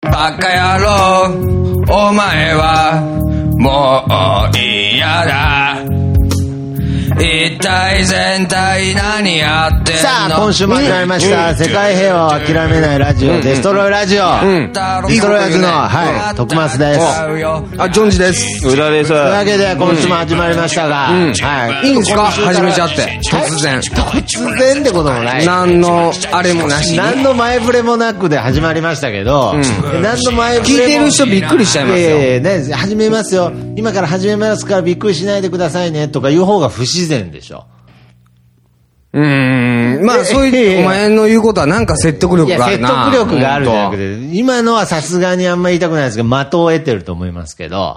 バカ野郎、お前はもう嫌だ。一体全体何やってんの。 さあ、今週も始まりました。世界平和を諦めないラジオ、デストロイラジオ。デストロイヤーズの、はい、徳松です。 あ、ジョンジです。 裏です。 というわけで、今週も始まりましたが、 はい。いいんですか？始めちゃって。突然。 突然ってこともない。 何の、あれもなしに。 何の前触れもなくで始まりましたけど、何の前触れも。 聞いてる人びっくりしちゃいますよ。 ね、始めますよ。今から始めますからびっくりしないでくださいね、とか言う方が不自然でしょ。 まあ、そういう、お前の言うことはなんか説得力があるな。 説得力があるじゃなくて、今のはさすがにあんまり言いたくないですけど、的を得てると思いますけど、はい。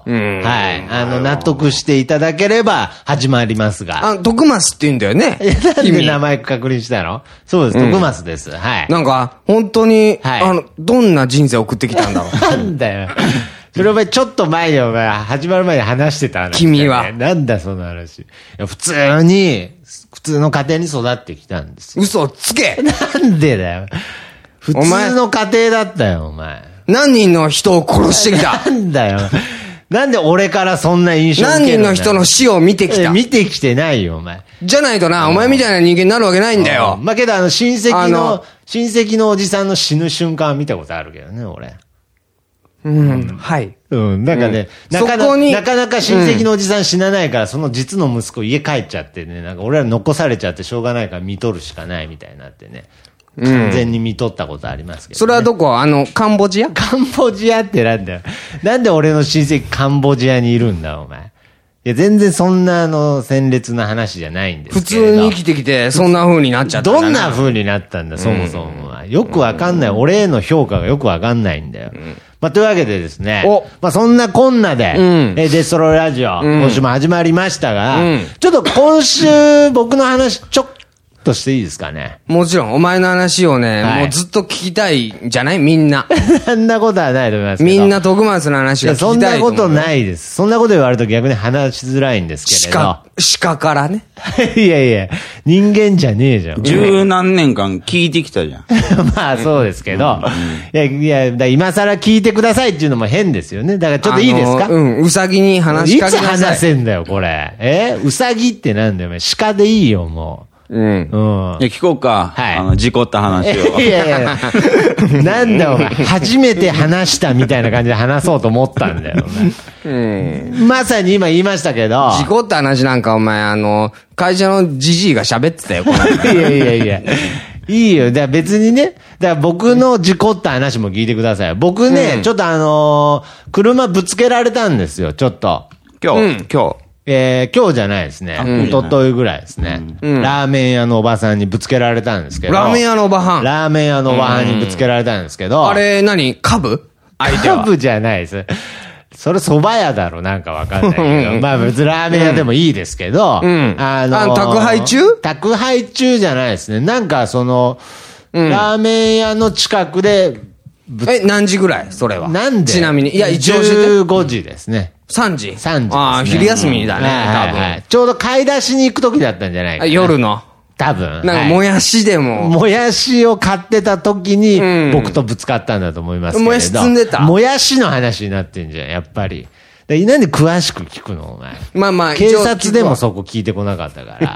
納得していただければ始まりますが。 徳松って言うんだよね。 なんで名前確認したの？そうです、徳松です。はい。 なんか、本当に、どんな人生送ってきたんだろう。 なんだよ。それお前ちょっと前にお前始まる前に話してた話、ね。 君は。 なんだその話。いや普通の家庭に育ってきたんですよ。 嘘つけ。 なんでだよ。普通の家庭だったよ、お前。 何人の人を殺してきた。 なんだよ。なんで俺からそんな印象を受けるんだよ。 何人の人の死を見てきた。 見てきてないよ、お前。 じゃないとな、お前みたいな人間になるわけないんだよ。 まあ、けど親戚のおじさんの死ぬ瞬間は見たことあるけどね、俺。 はい。 なんかね、なかなか親戚のおじさん死なないから、その実の息子家帰っちゃってね、なんか俺ら残されちゃってしょうがないから見とるしかないみたいになってね。完全に見とったことありますけど、ね。 それはどこ？カンボジア？ カンボジアってなんだよ。なんで俺の親戚カンボジアにいるんだ、お前。いや、全然そんな鮮烈な話じゃないんですけど。 普通に生きてきて、そんな風になっちゃったんだな。 どんな風になったんだ、そもそもは。よくわかんない。俺への評価がよくわかんないんだよ。まあ、というわけでですね。まあ、そんなこんなで、デストロイラジオ、今週も始まりましたが、ちょっと今週、僕の話、ちょっとしていいですかね。 もちろん、お前の話をね、もうずっと聞きたいんじゃないみんな。 そんなことはないと思いますけど。 みんな徳松の話が聞きたいと思う。 そんなことないです。そんなこと言われると逆に話しづらいんですけれど。 鹿からね。 いやいや、人間じゃねえじゃん。 十何年間聞いてきたじゃん。 まあそうですけど。いや、今更聞いてくださいっていうのも変ですよね。だからちょっといいですか？ うさぎに話しかけなさい。 いつ話せんだよ、これ。うさぎってなんだよ、鹿でいいよ、もう。 聞こうか。 はい。 事故った話を。 いやいや、なんだお前、初めて話したみたいな感じで話そうと思ったんだよ、お前。まさに今言いましたけど。 事故った話なんかお前、会社のじじいが喋ってたよ、これ。いやいやいや。いいよ。だから別にね、だから僕の事故った話も聞いてください。僕ね、ちょっと車ぶつけられたんですよ、ちょっと。 今日。 今日じゃないですね。一昨日ぐらいですね。ラーメン屋のおばさんにぶつけられたんですけど。 ラーメン屋のおばはん。 ラーメン屋のおばはんにぶつけられたんですけど。 あれ、カブ？ カブじゃないです。それ蕎麦屋だろ、なんかわかんないけど。まあ別にラーメン屋でもいいですけど。 宅配中？ 宅配中じゃないですね。なんかラーメン屋の近くで、 何時ぐらいそれは。 なんで？ ちなみに。いや、一応 15時ですね。 3時 ?3 時。 ああ、昼休みだね、多分。 ちょうど買い出しに行く時だったんじゃないかな。 夜の。 多分。 なんか、もやしでも。 もやしを買ってた時に、僕とぶつかったんだと思いますけど。 もやし積んでた？ もやしの話になってんじゃん、やっぱり。なんで詳しく聞くのお前。 まあまあ、 警察でもそこ聞いてこなかったから。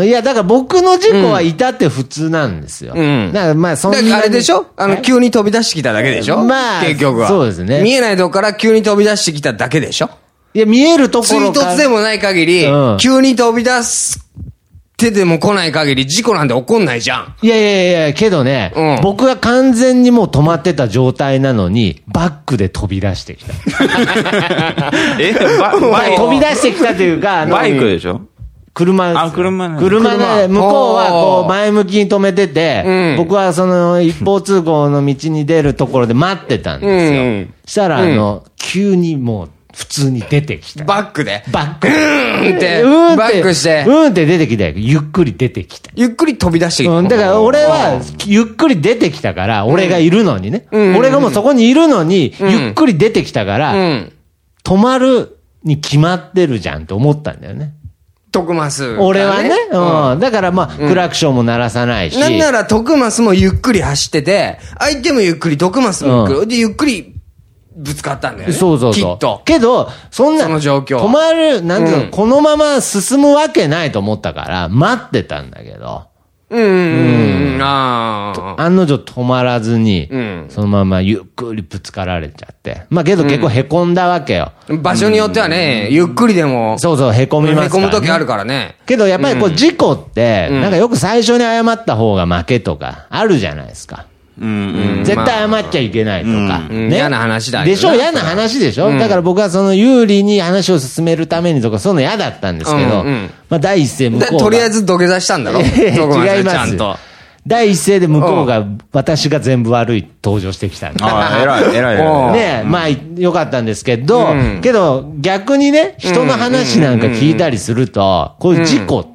いや、だから僕の事故は至って普通なんですよ。だからまあ、そんな。だからあれでしょ？急に飛び出してきただけでしょ？ まあ、 結局は。 そうですね。 見えないとこから急に飛び出してきただけでしょ？ いや、見えるところ追突でもない限り、急に飛び出してでも来ない限り事故なんて起こんないじゃん。 いや、けどね、僕が完全にもう止まってた状態なのに、バックで飛び出してきた。飛び出してきたというか、 バイクでしょ？ 車で、向こうはこう前向きに止めてて、僕はその一方通行の道に出るところで待ってたんですよ。したら急にもう、普通に出てきた。 バックでバック。 バックして。 って出てきたよ。ゆっくり出てきた。 ゆっくり飛び出してきた。 だから俺は、ゆっくり出てきたから、俺がいるのにね。俺がもうそこにいるのに、ゆっくり出てきたから、止まるに決まってるじゃんって思ったんだよね。 徳増。 俺はね。うん。だからまあ、クラクションも鳴らさないし。 なんなら徳増もゆっくり走ってて、相手もゆっくり、徳増もゆっくり。で、ゆっくりぶつかったんだよね。 そうそうそう。 きっと。 けど、そんな、 その状況。 止まる、なんていうの、このまま進むわけないと思ったから、待ってたんだけど。案の定止まらずに、そのままゆっくりぶつかられちゃって。まあけど結構凹んだわけよ。 場所によってはね、ゆっくりでも。 そうそう、凹みますから、ね。 凹む時あるからね。 けどやっぱりこう事故って、なんかよく最初に謝った方が負けとか、あるじゃないですか。絶対謝っちゃいけないとか。 嫌な話だよね。 でしょ、嫌な話でしょ。だから僕はその有利に話を進めるためにとか、そういうの嫌だったんですけど、まあ第一声向こうが。 とりあえず土下座したんだろ。 違います。第一声で向こうが、私が全部悪い登場してきたんで。 偉い。 ねまあ、よかったんですけど、けど、逆にね、人の話なんか聞いたりすると、こういう事故って、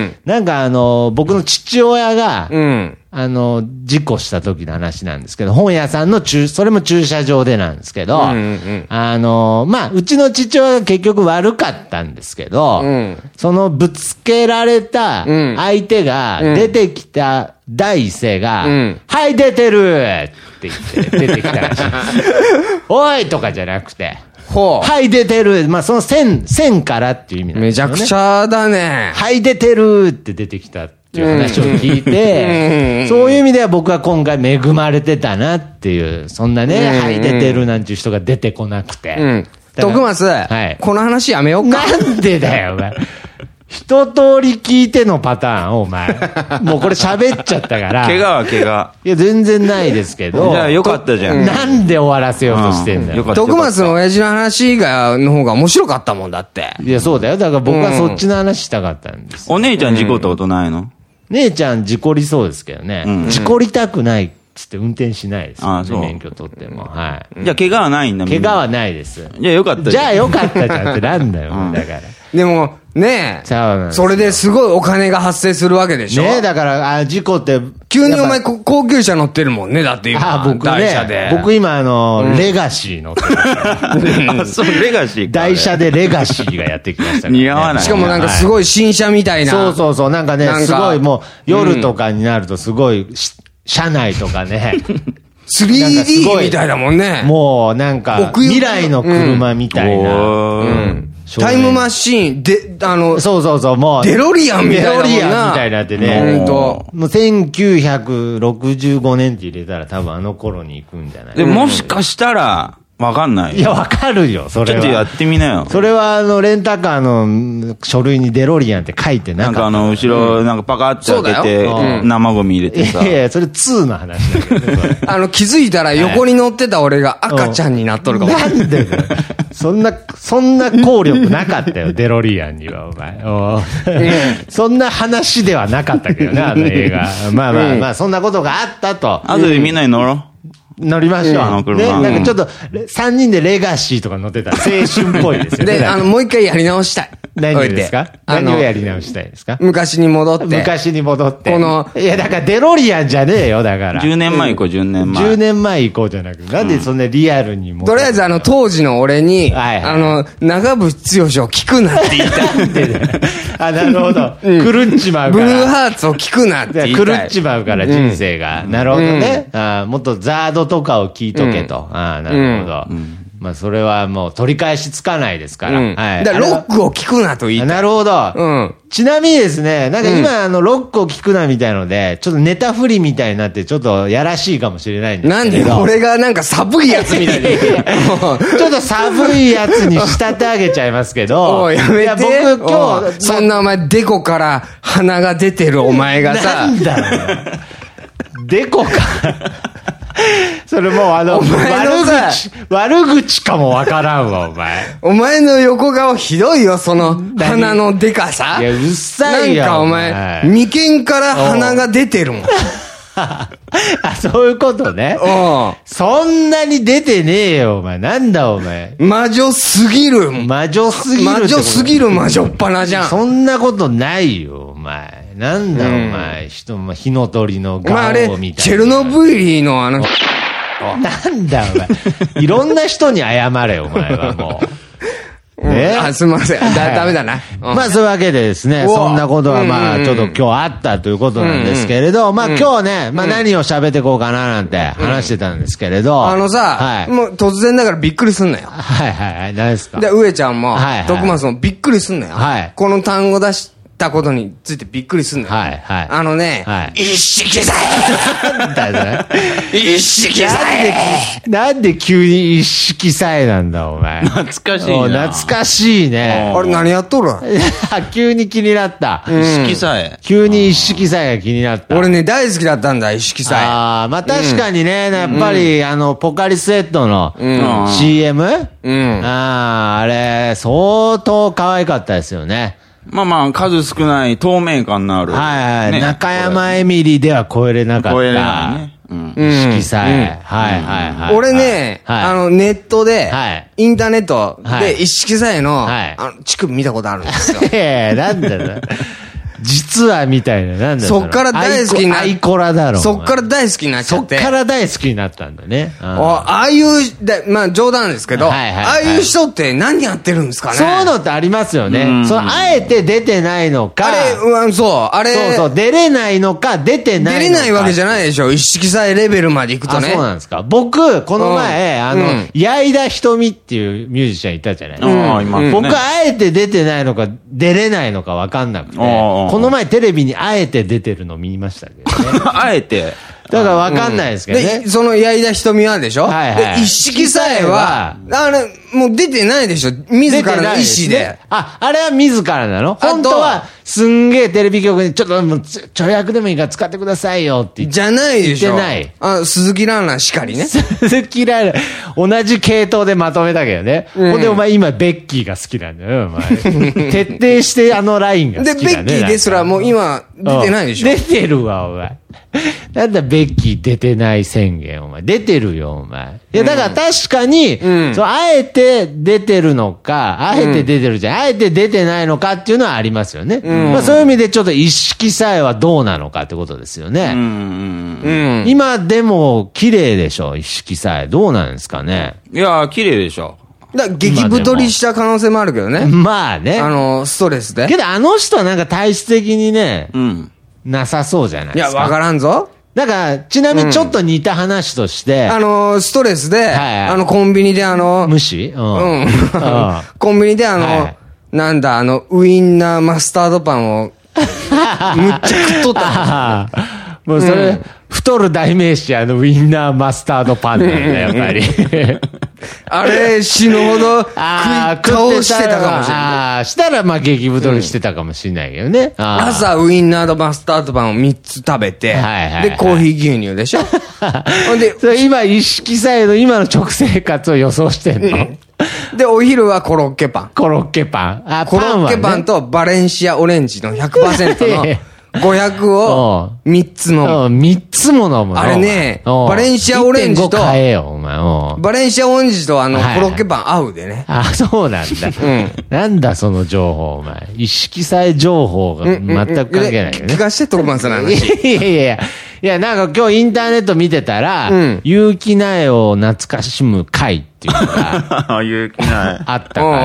なんか僕の父親が、事故した時の話なんですけど、本屋さんのそれも駐車場でなんですけど、まあ、うちの父親が結局悪かったんですけど、そのぶつけられた相手が出てきた第一声が、はい、出てるって言って出てきたらしい。おいとかじゃなくて、はい、出てる。まあ、その線からっていう意味なんですよね。 めちゃくちゃだね。 はい、出てるって出てきたっていう話を聞いて、そういう意味では僕は今回恵まれてたなっていう、そんなね、はい、出てるなんていう人が出てこなくて。 徳増、この話やめようか。 なんでだよ、お前。一通り聞いてのパターン、お前。もうこれ喋っちゃったから。 怪我。 いや、全然ないですけど。 じゃあよかったじゃん。 なんで終わらせようとしてんだよ。 徳増の親父の話の方が面白かったもんだって。 いや、そうだよ。だから僕はそっちの話したかったんです。 お姉ちゃん事故ったことないの？ 姉ちゃん事故りそうですけどね。事故りたくないっつって運転しないですよね。免許取っても。はい。 じゃあ怪我はないんだもん。 怪我はないです。 じゃあよかったじゃん。じゃあよかったじゃんってなんだよ、だから。 でも、ねえ。それですごいお金が発生するわけでしょ。 ねえ、だから、事故って。 急にお前高級車乗ってるもんね、だって今。 僕台車で。 僕今レガシー乗ってる。そう、レガシー。 台車でレガシーがやってきましたから。 似合わない。 しかもなんかすごい新車みたいな。 そう、なんかね、すごいもう夜とかになるとすごい、車内とかね。 3D みたいだもんね。 もうなんか、未来の車みたいな。 タイムマシーン、 そう、もう。 デロリアンみたいな。 デロリアンみたいになってね。もう1965年って入れたら多分あの頃に行くんじゃない？ でもしかしたら、わかんない。 いや、わかるよ、それは。 ちょっとやってみなよ。 それは、レンタカーの書類にデロリアンって書いてなかった。 なんか後ろ、なんかパカって開けて、生ゴミ入れてさ。 いや、それ2の話だけどね。 気づいたら横に乗ってた俺が赤ちゃんになっとるかも。 なんでだよ。そんな効力なかったよ、デロリアンには、お前。そんな話ではなかったけどね、あの映画。まあ、そんなことがあったと。 あとでみんなに乗ろう。 乗りましょう。ね、なんかちょっと、3人でレガシーとか乗ってたら青春っぽいですよね。 で、もう一回やり直したい。 何ですか？何をやり直したいですか？ 昔に戻って。 いや、だからデロリアンじゃねえよ、だから。 10年前行こう、10年前。 10年前行こうじゃなくて、なんでそんなリアルにも。 とりあえず当時の俺に、長渕剛を聞くなって言いたい。 なるほど。狂っちまうから。 ブルーハーツを聞くなって言いたい。 狂っちまうから人生が。なるほどね。もっとザードとかを聞いとけと。なるほど。まあ、それはもう取り返しつかないですから。はい。 だからロックを聞くなと言いたい。 なるほど。ちなみにですね、なんか今ロックを聞くなみたいので、ちょっとネタ振りみたいになって、ちょっとやらしいかもしれないんですけど。 なんで俺がなんか寒いやつみたいに。 ちょっと寒いやつに仕立て上げちゃいますけど。 おい、やめて。いや、僕今日、そんなお前、デコから鼻が出てるお前がさ。 なんだろう。デコか。それもう悪口かもわからんわ、お前。 お前の横顔ひどいよ、その鼻のでかさ。 いや、うっさいよ。 なんかお前、眉間から鼻が出てるもん。 そういうことね。そんなに出てねえよ、お前。なんだ、お前。 魔女すぎる。 魔女すぎる。 魔女すぎる魔女っ鼻じゃん。 そんなことないよ、お前。なんだ、お前。火の鳥の顔みたいな。 あれ、チェルノブイリのなんだ、お前。いろんな人に謝れ、お前はもう。 あ、すみません。ダメだな。 まあそういうわけでですね、そんなことがまあちょっと今日あったということなんですけれど、まあ今日ね、まあ何を喋っていこうかななんて話してたんですけれど。 もう突然だからびっくりすんなよ。 はい。何ですか？ で、上ちゃんも、徳松もびっくりすんなよ。この単語出したことについてびっくりすんなよ。一色さえ一色さえなんで急に一色さえなんだ、お前。 懐かしいな。 懐かしいね。 あれ何やっとる急に気になった。 一色さえ。 急に一色さえが気になった。 俺ね、大好きだったんだ、一色さえ。 まあ確かにね、やっぱり、ポカリスエットの CM？ あれ、相当可愛かったですよね。 まあ、数少ない透明感のある。 中山エミリでは超えれなかった。超えれないね。一色さえ。 俺ね、ネットで、インターネットで一色さえの、乳首見たことあるんですよ。 なんだよ。実はみたいな、なんだよ。 そっから大好きになっアイコラだろ。 そっから大好きになっちゃって。 そっから大好きになったんだね。 ああいう、まあ冗談ですけど、ああいう人って何やってるんですかね。 そういうのってありますよね。あえて出てないのか。 そう、 出れないのか、出てないのか。 出れないわけじゃないでしょ。一色さえレベルまで行くとね。 そうなんですか。僕、この前、矢井田瞳っていうミュージシャンいたじゃないですか。僕、あえて出てないのか、出れないのか分かんなくて。この前テレビにあえて出てるの見ましたけどね。 あえてだから分かんないですけどね。 で、その矢井田瞳はでしょ？一色さえは、もう出てないでしょ？自らの意思で。 あれは自らなの？本当は、すんげえテレビ局に、ちょっと、ちょ役でもいいから使ってくださいよって言って。 じゃないでしょ？ 言ってない。 鈴木蘭々しかりね。 鈴木蘭々、同じ系統でまとめたけどね。ほんでお前今、ベッキーが好きなんだよ、お前。徹底してラインが好きだね。 で、ベッキーですらもう今、出てないでしょ？ 出てるわ、お前。なんだベッキー出てない宣言、お前。出てるよ、お前。いや、だから確かに、あえて出てるのか、あえて出てるじゃん、あえて出てないのかっていうのはありますよね。まあそういう意味でちょっと一色さえはどうなのかってことですよね。今でも綺麗でしょ、一色さえ。どうなんですかね。 いや、綺麗でしょ。 激太りした可能性もあるけどね。 まあね。 ストレスで。 けど人はなんか体質的にね、なさそうじゃないですか。 いや、わからんぞ。 だから、ちなみにちょっと似た話として。 ストレスで、コンビニで無視コンビニでなんだ、ウインナーマスタードパンを、むっちゃ食っとった。 もうそれ、太る代名詞、ウインナーマスタードパンなんだ、やっぱり。 あれ、死ぬほど、顔してたかもしれない。 したら、まあ、激太りしてたかもしれないけどね。 朝、ウインナーとマスタードパンを3つ食べて、で、コーヒー牛乳でしょ。 で、今、意識サイド、今の食生活を予想してんの？ で、お昼はコロッケパン。 コロッケパン。 コロッケパンとバレンシアオレンジの 100% の、500を3つ飲む。 3つも飲む。 あれね、バレンシアオレンジと、 買えよ、お前。 バレンシアオレンジとコロッケパン合うでね。 そうなんだ。なんだその情報、お前。意識さえ情報が全く関係ないよね。 聞かして、徳松さんの話。 いや、なんか今日インターネット見てたら、結城苗を懐かしむ会っていうのが、 結城苗あったから、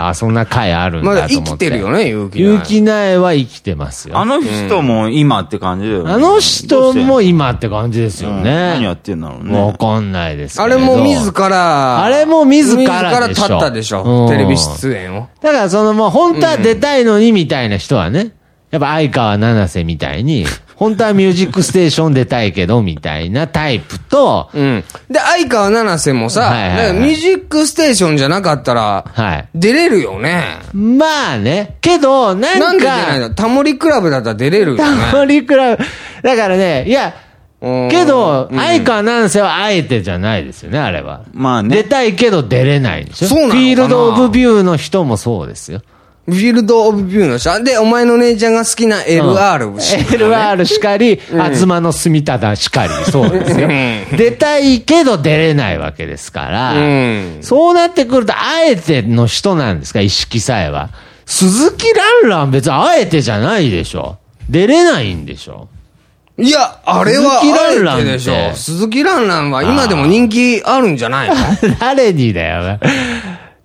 そんな会あるんだと思って。 まだ生きてるよね、結城苗は生きてますよ。 あの人も今って感じだよね。 あの人も今って感じですよね。 何やってんだろうね。 わかんないですけど。 あれも自ら立ったでしょ。テレビ出演を。 だからもう本当は出たいのにみたいな人はね、やっぱ相川七瀬みたいに、本当はミュージックステーション出たいけど、みたいなタイプと、 で、相川七瀬もさ、ミュージックステーションじゃなかったら、出れるよね。 まあね。けど、 なんで出ないの？タモリクラブだったら出れるよね。 タモリクラブ。だからね、いや、けど、相川七瀬はあえてじゃないですよね、あれは。 まあね。 出たいけど出れないでしょ。 そうなのかな？ フィールドオブビューの人もそうですよ。 フィールドオブビューの人。で、お前の姉ちゃんが好きな LR しかり。 LR しかり、東の住忠しかり、そうですよ。出たいけど出れないわけですから、そうなってくると、あえての人なんですか、意識さえは。鈴木蘭々別にあえてじゃないでしょ。出れないんでしょ。 いや、あれはあえてでしょ。鈴木蘭々は今でも人気あるんじゃないの？ 誰にだよ。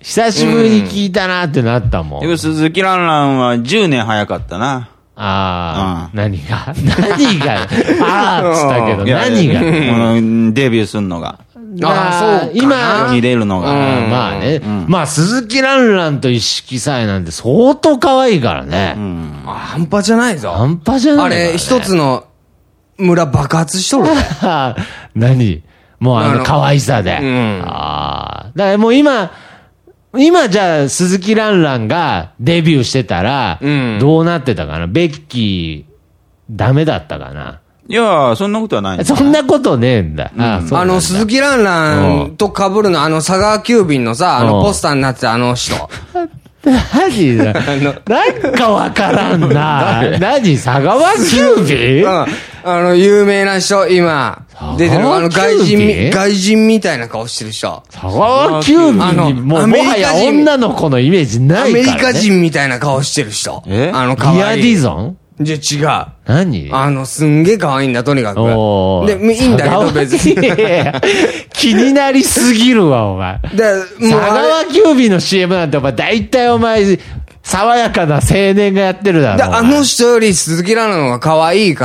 久しぶりに聞いたなってなったもん。 鈴木蘭蘭は10年早かったな。 ああ、何があーっつったけど、何がデビューすんのが。 そう。今、 見れるのが。 まあね。まあ、鈴木蘭蘭と一色彩なんて相当可愛いからね。 半端じゃないぞ。 半端じゃない。 あれ、一つの村爆発しとるね。 何もう可愛さで。ああ。だからもう今じゃあ、鈴木蘭蘭がデビューしてたら、どうなってたかな？ベッキー、ダメだったかな？ いや、そんなことはない。 そんなことねえんだ。 鈴木蘭蘭と被るの、佐川急便のさ、ポスターになってた人。 何だなんかわからんな。何佐川急便？ 有名な人、今、出てる。外人みたいな顔してる人。 佐川急便にもはや女の子のイメージないからね。 アメリカ人みたいな顔してる人。 リア・ディゾン？ じゃ違う。 何？ すんげえ可愛いんだ、とにかく。で、いいんだけど、別に。 気になりすぎるわ、お前。佐川急便の CM なんて、お前、大体お前、爽やかな青年がやってるだろ。 人より鈴木蘭の方が可愛いから。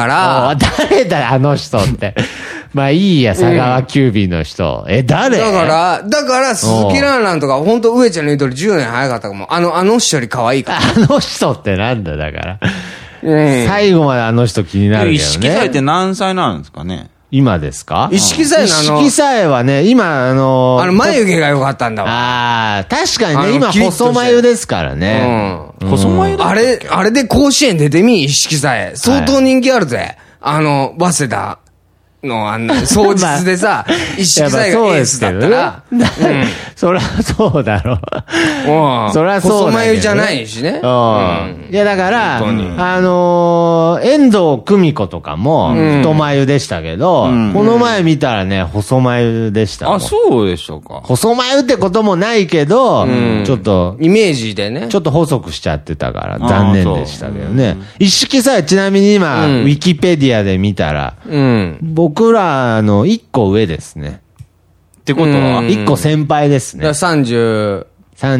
誰だよ、あの人って。まあいいや、佐川急便の人。誰？ だから鈴木蘭蘭とか、ほんと上ちゃんの言う通り10年早かったかも。あの人より可愛いから。 あの人ってなんだ、だから。最後まであの人気になるけどね。 一色彩って何歳なんですかね？ 今ですか？ 一色彩の一色彩はね、今眉毛が良かったんだわ。 ああ、確かにね、今細眉ですからね。 細眉だ。 あれで甲子園出てみ、一色彩。相当人気あるぜ。早稲田の双日でさ、一色彩がエースだったら。 そりゃそうだろ。そりゃそうだ。 細眉じゃないしね。 いやだから、遠藤久美子とかも太眉でしたけど、この前見たらね、細眉でした。 あ、そうでしょうか。 細眉ってこともないけど、ちょっと、 イメージでね。 ちょっと細くしちゃってたから残念でしたけどね。一色さえちなみに今、ウィキペディアで見たら、僕らの1個上ですね。 ってことは ?1 個先輩ですね。 38か。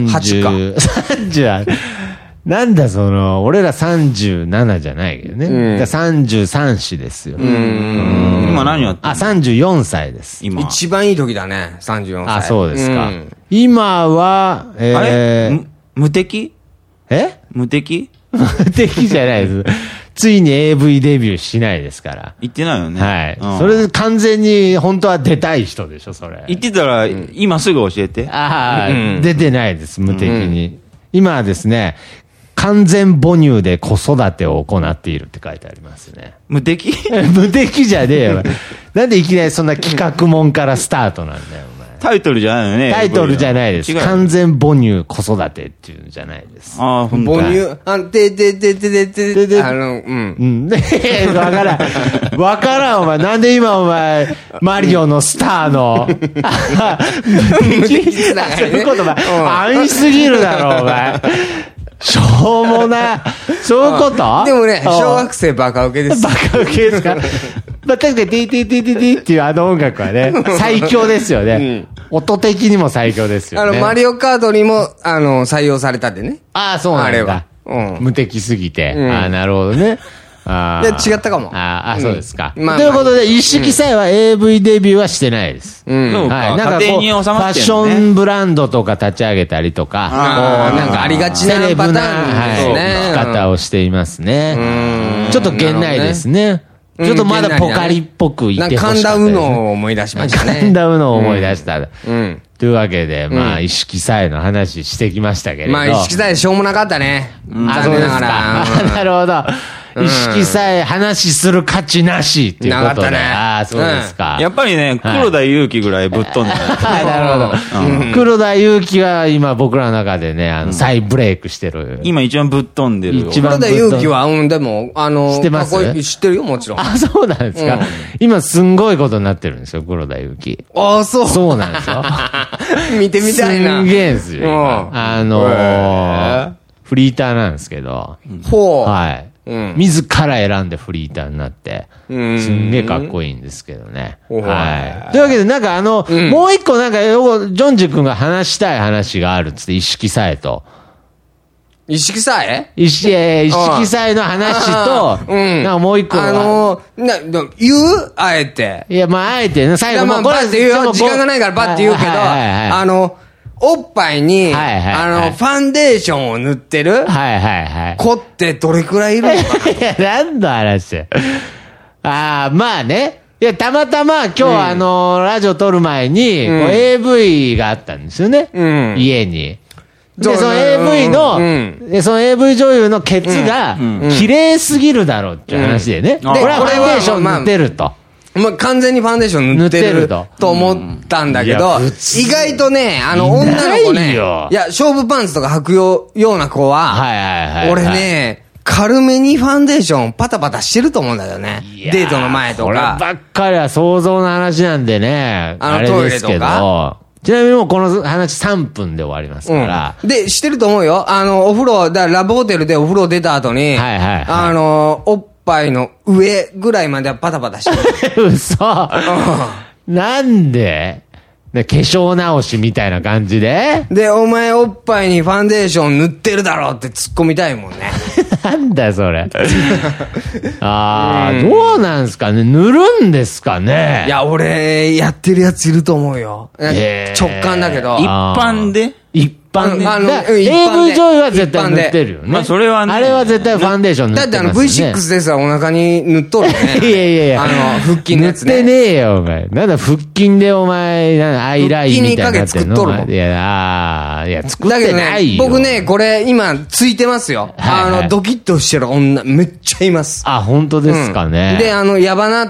30なんだ俺ら37じゃないけどね。33歳ですよ。 今何やってんの？ あ、34歳です。 今。一番いい時だね、34歳。 あ、そうですか。今は、 あれ無敵？無敵？ 無敵じゃないです。ついに AV デビューしないですから。 言ってないよね。 はい。それで完全に本当は出たい人でしょ、それ。 言ってたら、今すぐ教えて。 ああ、出てないです、無敵に。今はですね、完全母乳で子育てを行っているって書いてありますね。 無敵？ 無敵じゃねえよ。なんでいきなりそんな企画もんからスタートなんだよ。 タイトルじゃないよね。 タイトルじゃないです。完全母乳子育てっていうんじゃないです。 ああ、ほんと。 母乳、わからん、お前。なんで今お前、マリオのスターの、無敵つながりね。そういうことお前、安易すぎるだろ、お前。しょうもない。そういうことでもね、小学生バカ受けです。 バカ受けですか？まあ、確かに、ティティティティティっていう音楽はね、最強ですよね。音的にも最強ですよね。 マリオカードにも、採用されたってね。 ああ、そうなんだ。あれは。無敵すぎて。ああ、なるほどね。 違ったかも。 そうですか。ということで、一色彩は AV デビューはしてないです。 そうか。なんかこう、ファッションブランドとか立ち上げたりとか、 なんかありがちなパターンですね。 生き方をしていますね。ちょっと源内ですね。ちょっとまだポカリっぽく言ってほしかったですね。 神田うのを思い出しましたね。 神田うのを思い出した。というわけで、まあ、一色彩の話してきましたけれど。 まあ、一色彩しょうもなかったね。 残念ながら。なるほど。意識さえ話する価値なしっていうことで。ああ、そうですか。 やっぱりね、黒田祐樹ぐらいぶっ飛んでる。 なるほど。黒田祐樹が今僕らの中でね、再ブレイクしてる。 今一番ぶっ飛んでる。 黒田祐樹は、でも、 知ってます？ 知ってるよ、もちろん。 あ、そうなんですか。今すんごいことになってるんですよ、黒田祐樹。 ああ、そう。 そうなんですよ。 見てみたいな。 すんげえんですよ。フリーターなんですけど。 ほう。 はい。 自ら選んでフリーターになって、すんげえかっこいいんですけどね。はい。というわけで、なんかもう一個なんか、ジョンジ君が話したい話があるっつって、一色祭と。 一色祭？ 一色祭の話と、なんかもう一個言う？あえて。 いや、まあ、あえてね、最後バッて言うよ。時間がないからバッて言うけど、おっぱいに、ファンデーションを塗ってる子ってどれくらいいるのかな？ いや、何の話まあね。いや、たまたま今日ラジオ撮る前に、AV があったんですよね。家に。で、その AV の、その AV 女優のケツが、綺麗すぎるだろうっていう話でね。で、これはファンデーション塗ってると。 まあ、完全にファンデーション塗ってると思ったんだけど、意外とね、女の子ね、いや、勝負パンツとか履くような子は、俺ね、軽めにファンデーションパタパタしてると思うんだよね。デートの前とか。こればっかりは想像の話なんでね。 トイレとか。 ちなみにもうこの話3分で終わりますから。 で、してると思うよ。お風呂、ラブホテルでお風呂出た後に、おっぱいの上ぐらいまではパタパタしてる。 嘘。なんで化粧直しみたいな感じでで、お前おっぱいにファンデーション塗ってるだろって突っ込みたいもんね。 なんだよ、それ。どうなんすかね、塗るんですかね。 いや、俺、やってるやついると思うよ。直感だけど。 一般で AV 女優は絶対塗ってるよね。 まあ、それはね。 あれは絶対ファンデーション塗ってますよね。 だってV6 ですらお腹に塗っとるね。 いや。 腹筋のやつね。 塗ってねえよ、お前。なんだ、腹筋でお前、アイラインみたいになってんの。 腹筋にかけ作っとるもん。 いや、作ってないよ。 僕ね、これ今、ついてますよ。ドキッとしてる女、めっちゃいます。 あ、本当ですかね。 で、やばなった、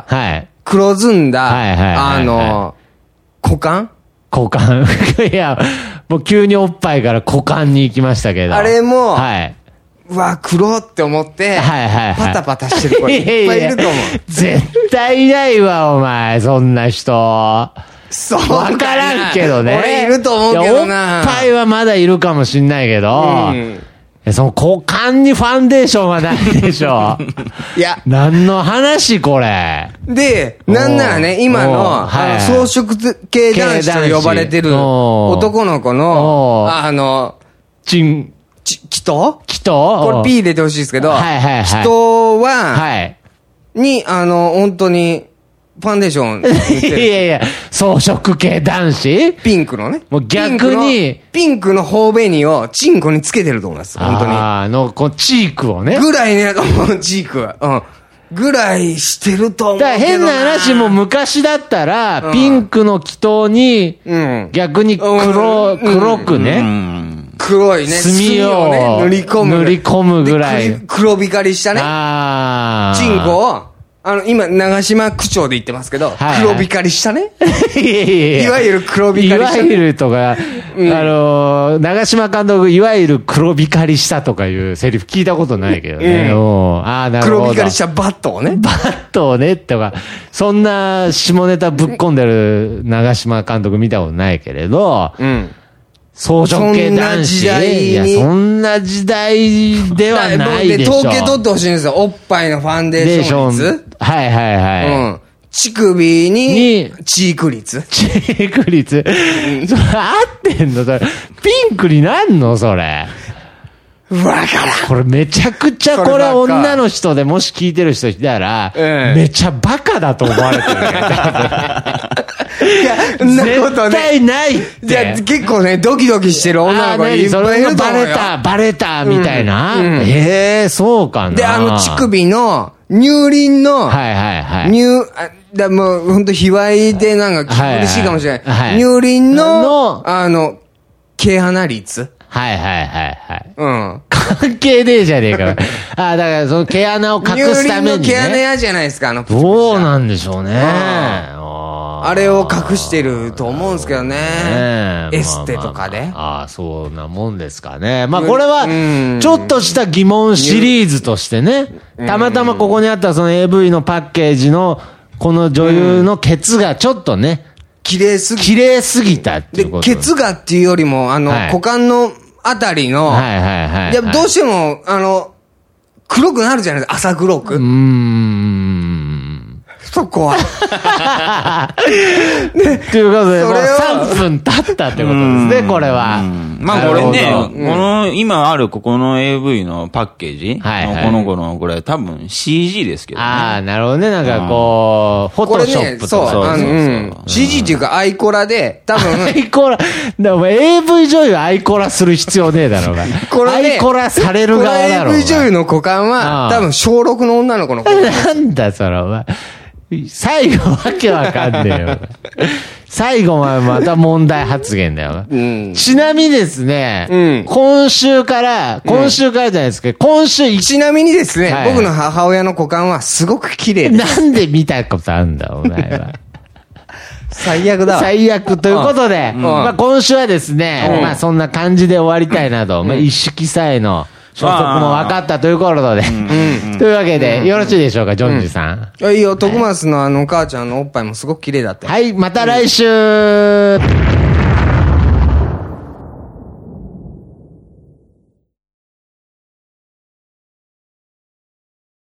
黒ずんだ、股間股間いや、もう急におっぱいから股間に行きましたけど。 あれも、うわ、黒って思って、パタパタしてる子いっぱいいると思う。 絶対いないわ、お前、そんな人。そうわからんけどね。 俺いると思うけどな。 おっぱいはまだいるかもしんないけど、その股間にファンデーションはないでしょ。いや。何の話これ。 で、なんならね、今の、草食系男子と呼ばれてる男の子の、祈祷これ P 入れてほしいですけど、祈祷は、本当に、ファンデーション塗ってる。 いやいや、草食系男子ピンクのね。 もう逆に、 ピンクの頬紅をチンコにつけてると思います。本当に。 こうチークをね。 ぐらいね、チークは。ぐらいしてると思うけどな。 変な話も昔だったら、ピンクの祈祷に、逆に黒くね。 黒いね。 墨を塗り込むぐらい。 黒光りしたね。チンコを、今、長島区長で言ってますけど、黒光りしたね。いわゆる黒光りした。 いわゆるとか、長島監督、いわゆる黒光りしたとかいうセリフ聞いたことないけどね。なるほど。 黒光りしたバットをね。 バットをね、とか、そんな下ネタぶっ込んでる長島監督見たことないけれど、草食系男子。いや、そんな時代ではないでしょ。 統計取ってほしいんですよ。おっぱいのファンデーション率。乳首に、チーク率。 チーク率。それ合ってんのそれ。ピンクになんのそれ。 わからん。 これめちゃくちゃこれ女の人でもし聞いてる人いたら、めちゃバカだと思われてるね。 いや、そんなことね。 絶対ないって。 じゃあ結構ね、ドキドキしてる女の子いっぱいいると思うよ。 バレた、みたいな。そうかな。 で、乳首の、乳輪の、もうほんと卑猥でなんか苦しいかもしれない。乳輪の、毛穴率。関係ねえじゃねえか。だからその毛穴を隠すためにね。乳輪の毛穴じゃないですか、 どうなんでしょうね。 あれを隠してると思うんですけどね。エステとかで。 そんなもんですかね。まあこれは、ちょっとした疑問シリーズとしてね、たまたまここにあったその AV のパッケージの、この女優のケツがちょっとね、綺麗すぎたっていうこと。 で、ケツがっていうよりも、股間のあたりの、どうしても、 黒くなるじゃないですか、朝黒く。そこは。 ね。ということで、もう3分経ったってことですね、これは。 まあこれね、この、今あるここの AV のパッケージ、この子のこれ多分 CG ですけどね。 ああ、なるほどね。なんかこう、フォトショップとか。 そう、CG っていうかアイコラで、多分。 アイコラ、でも AV 女優アイコラする必要ねえだろうが。アイコラされる側だろうが。 AV 女優の股間は、多分小6の女の子の股間。 なんだそれ、お前。最後わけわかんねえよ。最後はまた問題発言だよ。ちなみにですね、今週からじゃないですけど、 ちなみにですね、僕の母親の股間はすごく綺麗です。 なんで見たことあるんだ、お前は。 最悪だわ。 最悪ということで、まあ今週はですね、まあそんな感じで終わりたいなと、まあ一色さえの、消息も分かったということで。というわけで、よろしいでしょうか、ジョンジさん。 いいよ、徳松のお母ちゃんのおっぱいもすごく綺麗だった。 はい、また来週。